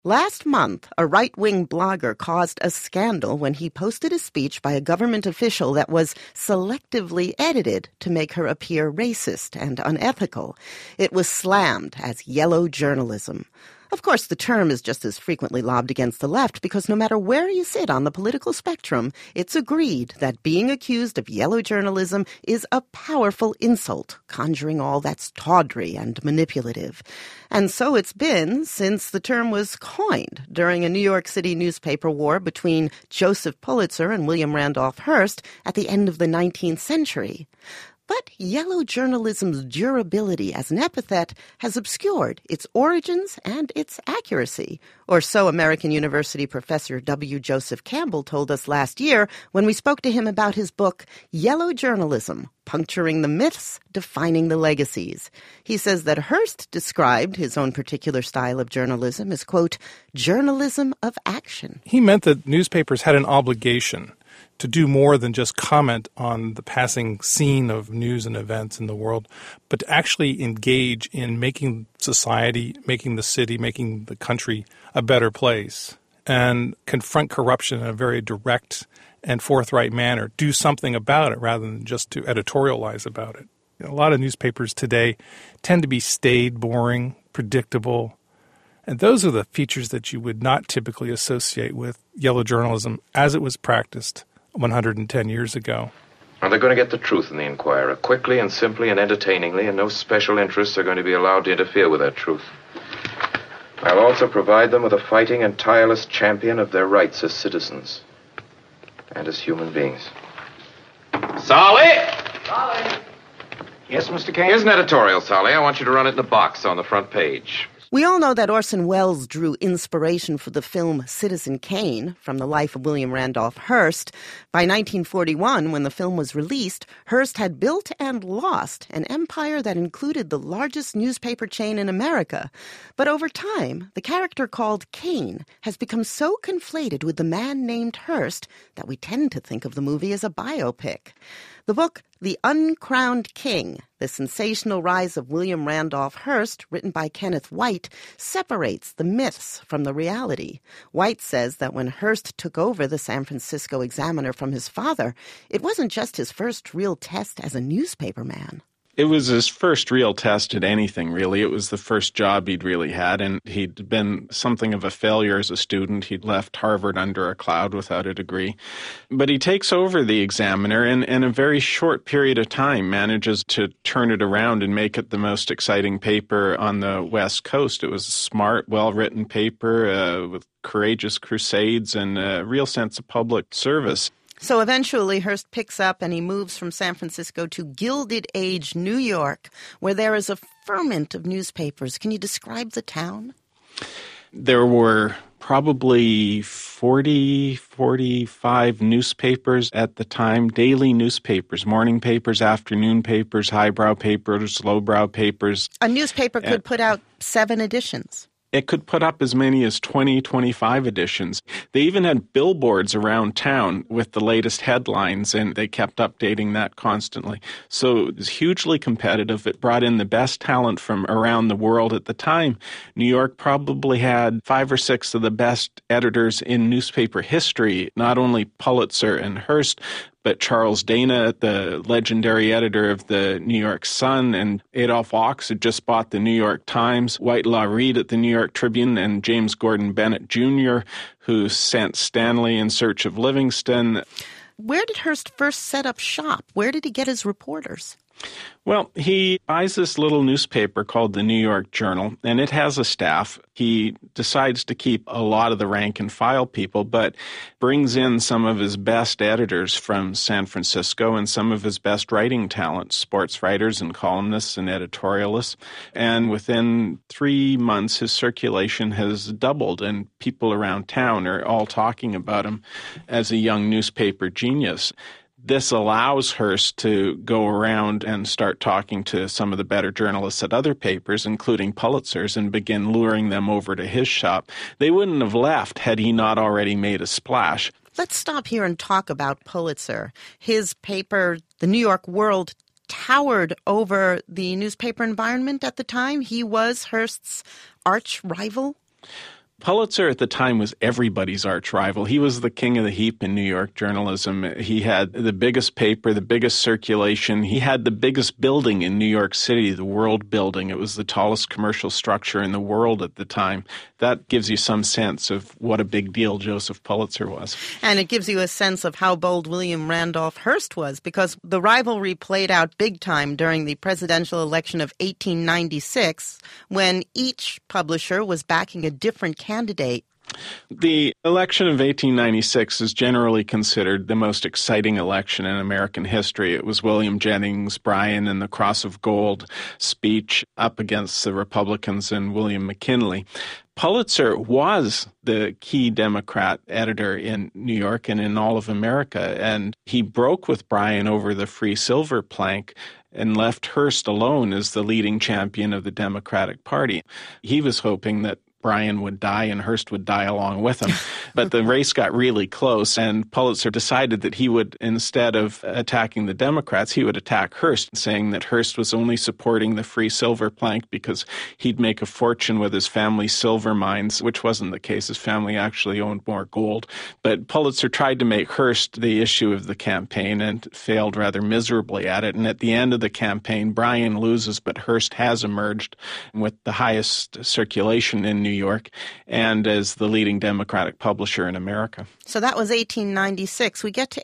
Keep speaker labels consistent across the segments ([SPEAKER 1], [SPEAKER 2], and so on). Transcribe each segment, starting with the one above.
[SPEAKER 1] Last month, a right-wing blogger caused a scandal when he posted a speech by a government official that was selectively edited to make her appear racist and unethical. It was slammed as yellow journalism. Of course, the term is just as frequently lobbed against the left because no matter where you sit on the political spectrum, it's agreed that being accused of yellow journalism is a powerful insult, conjuring all that's tawdry and manipulative. And so it's been since the term was coined during a New York City newspaper war between Joseph Pulitzer and William Randolph Hearst at the end of the 19th century. But yellow journalism's durability as an epithet has obscured its origins and its accuracy, or so American University professor W. Joseph Campbell told us last year when we spoke to him about his book, Yellow Journalism, Puncturing the Myths, Defining the Legacies. He says that Hearst described his own particular style of journalism as, quote, journalism of action.
[SPEAKER 2] He meant that newspapers had an obligation to do more than just comment on the passing scene of news and events in the world, but to actually engage in making society, making the city, making the country a better place, and confront corruption in a very direct and forthright manner. Do something about it rather than just to editorialize about it. A lot of newspapers today tend to be staid, boring, predictable, and those are the features that you would not typically associate with yellow journalism as it was practiced 110 years ago.
[SPEAKER 3] Well, they're going to get the truth in the Inquirer, quickly and simply and entertainingly, and no special interests are going to be allowed to interfere with that truth. I'll also provide them with a fighting and tireless champion of their rights as citizens and as human beings. Solly!
[SPEAKER 4] Solly! Yes, Mr. Kane?
[SPEAKER 3] Here's an editorial, Solly. I want you to run it in a box on the front page.
[SPEAKER 1] We all know that Orson Welles drew inspiration for the film Citizen Kane from the life of William Randolph Hearst. By 1941, when the film was released, Hearst had built and lost an empire that included the largest newspaper chain in America. But over time, the character called Kane has become so conflated with the man named Hearst that we tend to think of the movie as a biopic. The book, The Uncrowned King, The Sensational Rise of William Randolph Hearst, written by Kenneth White, separates the myths from the reality. White says that when Hearst took over the San Francisco Examiner from his father, it wasn't just his first real test as a newspaperman.
[SPEAKER 5] It was his first real test at anything, really. It was the first job he'd really had, and he'd been something of a failure as a student. He'd left Harvard under a cloud without a degree. But he takes over the Examiner and in a very short period of time manages to turn it around and make it the most exciting paper on the West Coast. It was a smart, well-written paper with courageous crusades and a real sense of public service.
[SPEAKER 1] So eventually Hearst picks up and he moves from San Francisco to Gilded Age, New York, where there is a ferment of newspapers. Can you describe the town?
[SPEAKER 5] There were probably 45 newspapers at the time, daily newspapers, morning papers, afternoon papers, highbrow papers, lowbrow papers.
[SPEAKER 1] A newspaper could put out 7 editions.
[SPEAKER 5] It could put up as many as 20, 25 editions. They even had billboards around town with the latest headlines, and they kept updating that constantly. So it was hugely competitive. It brought in the best talent from around the world at the time. New York probably had 5 or 6 of the best editors in newspaper history, not only Pulitzer and Hearst, but Charles Dana, the legendary editor of the New York Sun, and Adolph Ochs had just bought the New York Times, Whitelaw Reid at the New York Tribune, and James Gordon Bennett Jr., who sent Stanley in search of Livingston.
[SPEAKER 1] Where did Hearst first set up shop? Where did he get his reporters?
[SPEAKER 5] Well, he buys this little newspaper called the New York Journal, and it has a staff. He decides to keep a lot of the rank and file people, but brings in some of his best editors from San Francisco and some of his best writing talent, sports writers and columnists and editorialists. And within 3 months, his circulation has doubled, and people around town are all talking about him as a young newspaper genius. This allows Hearst to go around and start talking to some of the better journalists at other papers, including Pulitzer's, and begin luring them over to his shop. They wouldn't have left had he not already made a splash.
[SPEAKER 1] Let's stop here and talk about Pulitzer. His paper, The New York World, towered over the newspaper environment at the time. He was Hearst's arch rival.
[SPEAKER 5] Pulitzer at the time was everybody's arch rival. He was the king of the heap in New York journalism. He had the biggest paper, the biggest circulation. He had the biggest building in New York City, the World Building. It was the tallest commercial structure in the world at the time. That gives you some sense of what a big deal Joseph Pulitzer was.
[SPEAKER 1] And it gives you a sense of how bold William Randolph Hearst was, because the rivalry played out big time during the presidential election of 1896, when each publisher was backing a different candidate.
[SPEAKER 5] The election of 1896 is generally considered the most exciting election in American history. It was William Jennings Bryan and the Cross of Gold speech up against the Republicans and William McKinley. Pulitzer was the key Democrat editor in New York and in all of America, and he broke with Bryan over the free silver plank and left Hearst alone as the leading champion of the Democratic Party. He was hoping that Bryan would die and Hearst would die along with him. But the race got really close, and Pulitzer decided that he would, instead of attacking the Democrats, he would attack Hearst, saying that Hearst was only supporting the free silver plank because he'd make a fortune with his family's silver mines, which wasn't the case. His family actually owned more gold. But Pulitzer tried to make Hearst the issue of the campaign and failed rather miserably at it. And at the end of the campaign, Bryan loses, but Hearst has emerged with the highest circulation in New York and as the leading Democratic publisher in America.
[SPEAKER 1] So that was 1896. We get to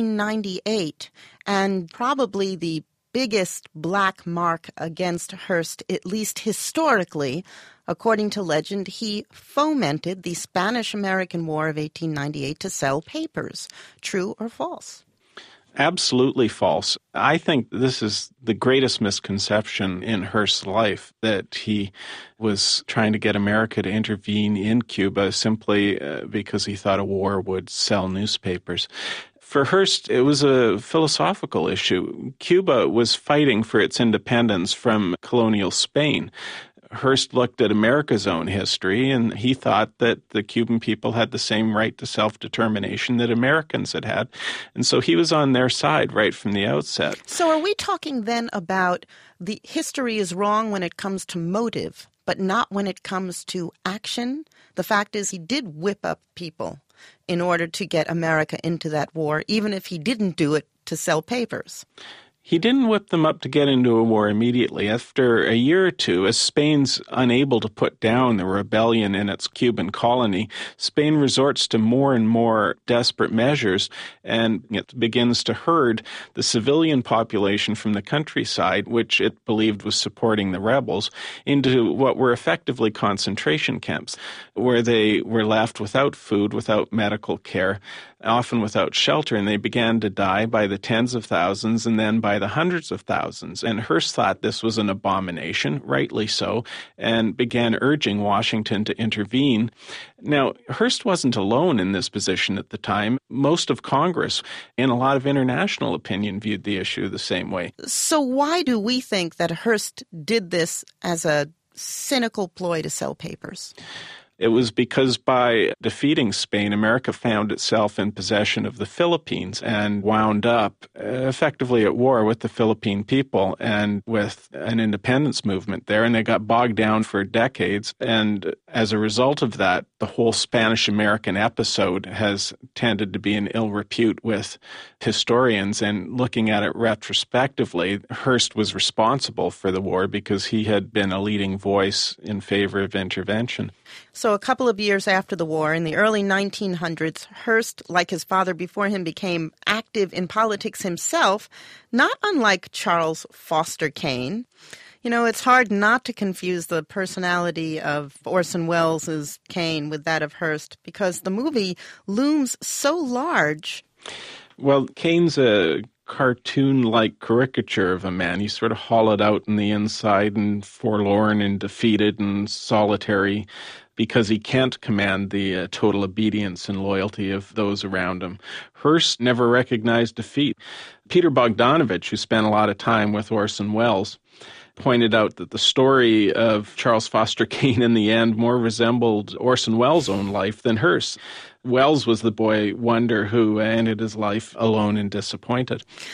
[SPEAKER 1] 1898, and probably the biggest black mark against Hearst, at least historically, according to legend, he fomented the Spanish-American War of 1898 to sell papers. True or false?
[SPEAKER 5] Absolutely false. I think this is the greatest misconception in Hearst's life, that he was trying to get America to intervene in Cuba simply because he thought a war would sell newspapers. For Hearst, it was a philosophical issue. Cuba was fighting for its independence from colonial Spain. Hearst looked at America's own history, and he thought that the Cuban people had the same right to self-determination that Americans had had. And so he was on their side right from the outset.
[SPEAKER 1] So are we talking then about the history is wrong when it comes to motive, but not when it comes to action? The fact is he did whip up people in order to get America into that war, even if he didn't do it to sell papers.
[SPEAKER 5] He didn't whip them up to get into a war immediately. After a year or two, as Spain's unable to put down the rebellion in its Cuban colony, Spain resorts to more and more desperate measures, and it begins to herd the civilian population from the countryside, which it believed was supporting the rebels, into what were effectively concentration camps, where they were left without food, without medical care, often without shelter, and they began to die by the tens of thousands and then by the hundreds of thousands. And Hearst thought this was an abomination, rightly so, and began urging Washington to intervene. Now, Hearst wasn't alone in this position at the time. Most of Congress, and a lot of international opinion, viewed the issue the same way.
[SPEAKER 1] So why do we think that Hearst did this as a cynical ploy to sell papers?
[SPEAKER 5] It was because by defeating Spain, America found itself in possession of the Philippines and wound up effectively at war with the Philippine people and with an independence movement there. And they got bogged down for decades. And as a result of that, the whole Spanish-American episode has tended to be in ill repute with historians. And looking at it retrospectively, Hearst was responsible for the war because he had been a leading voice in favor of intervention.
[SPEAKER 1] So a couple of years after the war, in the early 1900s, Hearst, like his father before him, became active in politics himself, not unlike Charles Foster Kane. You know, it's hard not to confuse the personality of Orson Welles' Kane with that of Hearst, because the movie looms so large.
[SPEAKER 5] Well, Kane's a cartoon-like caricature of a man. He's sort of hollowed out in the inside and forlorn and defeated and solitary because he can't command the total obedience and loyalty of those around him. Hearst never recognized defeat. Peter Bogdanovich, who spent a lot of time with Orson Welles, pointed out that the story of Charles Foster Kane in the end more resembled Orson Welles' own life than Hearst. Welles was the boy wonder who ended his life alone and disappointed.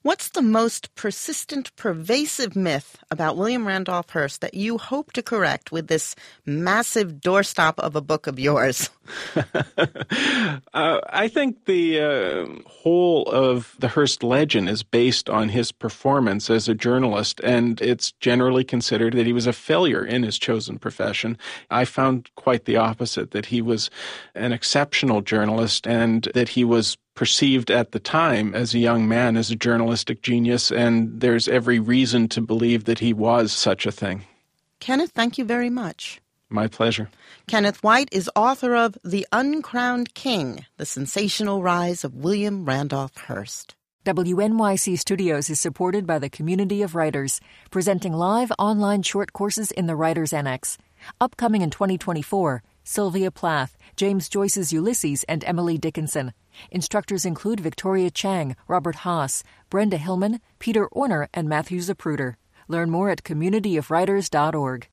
[SPEAKER 1] What's the most persistent, pervasive myth about William Randolph Hearst that you hope to correct with this massive doorstop of a book of yours?
[SPEAKER 5] I think the whole of the Hearst legend is based on his performance as a journalist, and it's generally considered that he was a failure in his chosen profession. I found quite the opposite, that he was an exceptional journalist and that he was perceived at the time as a young man as a journalistic genius, and there's every reason to believe that he was such a thing.
[SPEAKER 1] Kenneth, thank you very much.
[SPEAKER 5] My pleasure.
[SPEAKER 1] Kenneth White is author of The Uncrowned King, The Sensational Rise of William Randolph Hearst.
[SPEAKER 6] WNYC Studios is supported by the Community of Writers, presenting live online short courses in the Writers Annex. Upcoming in 2024, Sylvia Plath, James Joyce's Ulysses, and Emily Dickinson. Instructors include Victoria Chang, Robert Haas, Brenda Hillman, Peter Orner, and Matthew Zapruder. Learn more at communityofwriters.org.